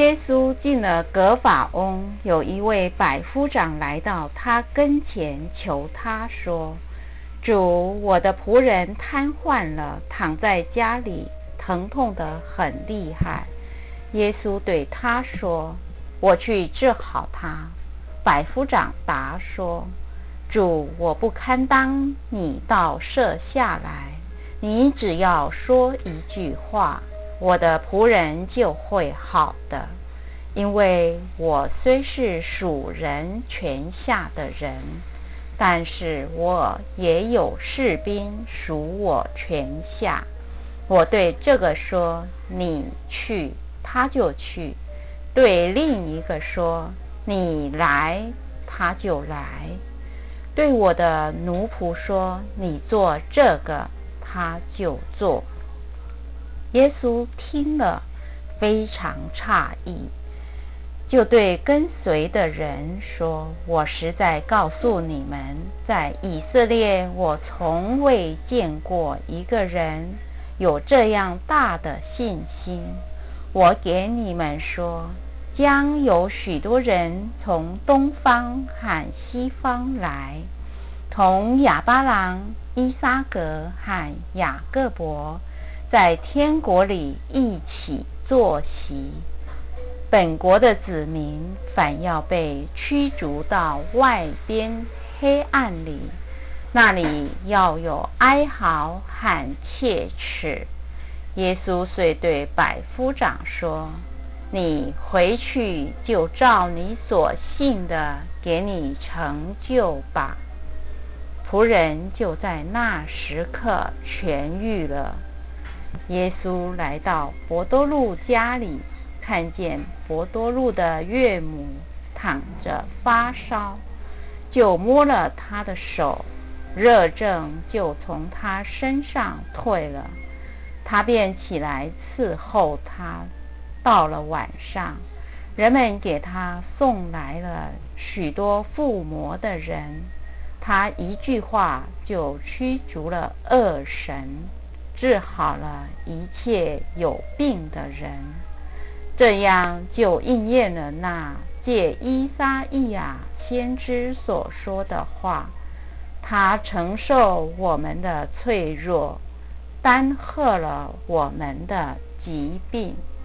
耶稣进了革法翁，有一位百夫长来到他跟前，求他说：主，我的仆人瘫痪了，躺在家里，疼痛得很厉害。耶稣对他说：我去治好他。百夫长答说：主，我不堪当你到舍下来，你只要说一句话，我的仆人就会好的。因为我虽是属人权下的人，但是我也有士兵属我权下。我对这个说：你去，他就去；对另一个说：你来，他就来；对我的奴仆说：你做这个，他就做。耶稣听了，非常诧异，就对跟随的人说：我实在告诉你们，在以色列我从未见过一个人有这样大的信心。我给你们说，将有许多人从东方和西方来，同亚巴郎、伊撒格和雅各伯在天国里一起坐席。本国的子民反要被驱逐到外边黑暗里，那里要有哀嚎和切齿。耶稣遂对百夫长说：你回去就照你所信的给你成就吧。仆人就在那时刻痊愈了。耶稣来到伯多禄家里，看见伯多禄的岳母躺着发烧，就摸了他的手，热症就从他身上退了，他便起来伺候他。到了晚上，人们给他送来了许多附魔的人，他一句话就驱逐了恶神，治好了一切有病的人。这样就应验了那借依撒意亚先知所说的话：他承受我们的脆弱，担荷了我们的疾病。